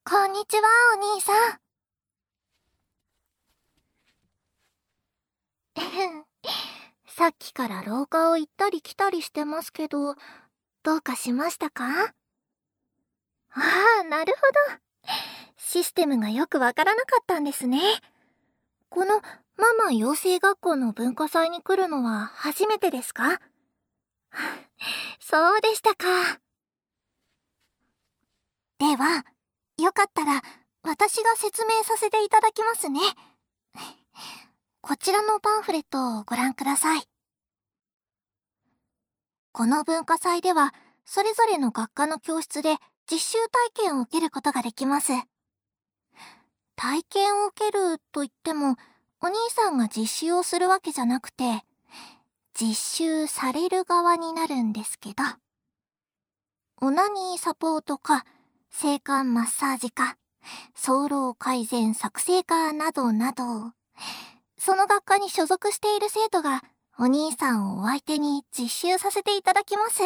こんにちは、お兄さん。さっきから廊下を行ったり来たりしてますけど、どうかしましたか？ああ、なるほど。システムがよくわからなかったんですね。このママ養成学校の文化祭に来るのは初めてですか？そうでしたか。では、よかったら私が説明させていただきますね。こちらのパンフレットをご覧ください。この文化祭では、それぞれの学科の教室で実習体験を受けることができます。体験を受けると言っても、お兄さんが実習をするわけじゃなくて、実習される側になるんですけど、オナニーサポート科、性感マッサージ科、早漏改善作成科などなど、その学科に所属している生徒がお兄さんをお相手に実習させていただきます。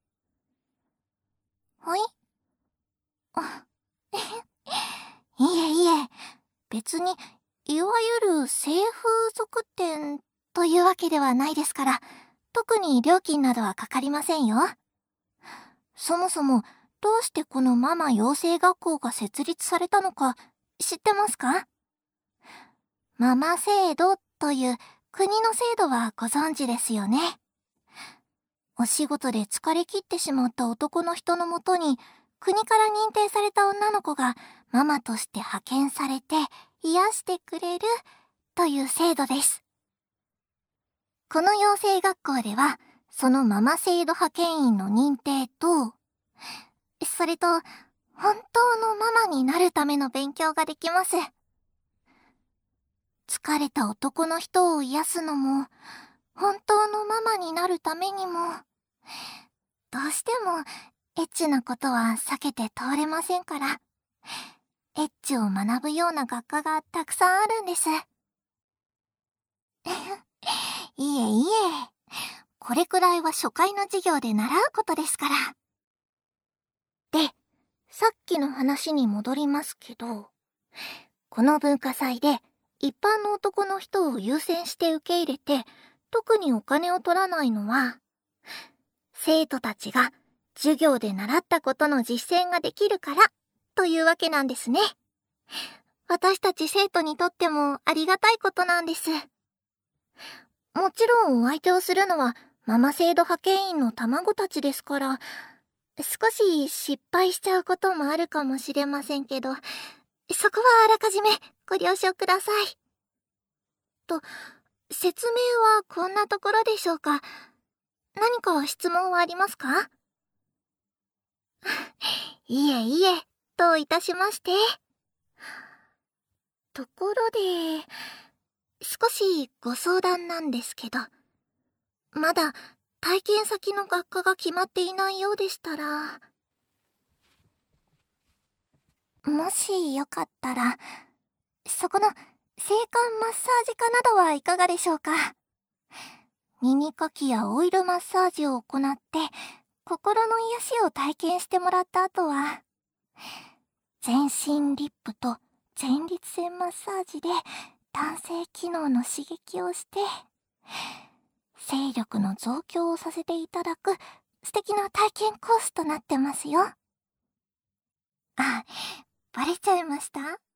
はい？あ、いえいえ、別に、いわゆる性風俗店というわけではないですから、特に料金などはかかりませんよ。そもそも、どうしてこのママ養成学校が設立されたのか、知ってますか？ママ制度という国の制度はご存知ですよね。お仕事で疲れ切ってしまった男の人のもとに、国から認定された女の子がママとして派遣されて癒してくれるという制度です。この養成学校では、そのママ制度派遣員の認定と、それと、本当のママになるための勉強ができます。疲れた男の人を癒すのも、本当のママになるためにも、どうしてもエッチなことは避けて通れませんから、エッチを学ぶような学科がたくさんあるんです。いえいえ、これくらいは初回の授業で習うことですから。で、さっきの話に戻りますけど、この文化祭で一般の男の人を優先して受け入れて、特にお金を取らないのは、生徒たちが授業で習ったことの実践ができるからというわけなんですね。私たち生徒にとってもありがたいことなんです。もちろんお相手をするのはママ制度派遣員の卵たちですから、少し失敗しちゃうこともあるかもしれませんけど、そこはあらかじめご了承ください。と、説明はこんなところでしょうか。何か質問はありますか？いえいえ、といたしまして。ところで、少しご相談なんですけど、まだ体験先の学科が決まっていないようでしたら、もしよかったら、そこの性感マッサージ科などはいかがでしょうか。耳かきやオイルマッサージを行って、心の癒しを体験してもらった後は、全身リップと前立腺マッサージで男性機能の刺激をして、精力の増強をさせていただく素敵な体験コースとなってますよ。あ、バレちゃいました？はい。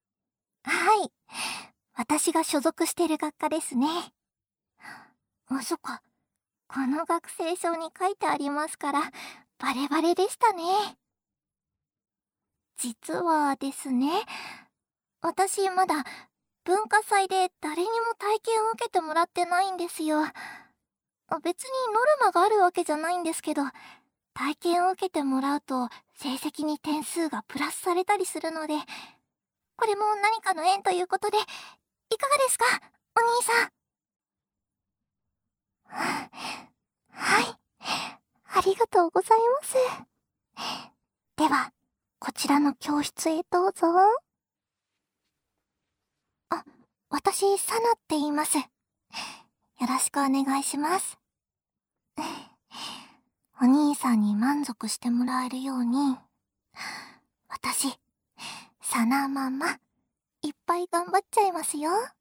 私が所属している学科ですね。あ、そっか。この学生証に書いてありますから、バレバレでしたね。実はですね、私まだ文化祭で誰にも体験を受けてもらってないんですよ。別にノルマがあるわけじゃないんですけど、体験を受けてもらうと成績に点数がプラスされたりするので、これも何かの縁ということで、いかがですか、お兄さん。はい、ありがとうございます。では、こちらの教室へどうぞ。あ、私、サナって言います。よろしくお願いします。お兄さんに満足してもらえるように、私、 そのまま、いっぱい頑張っちゃいますよ。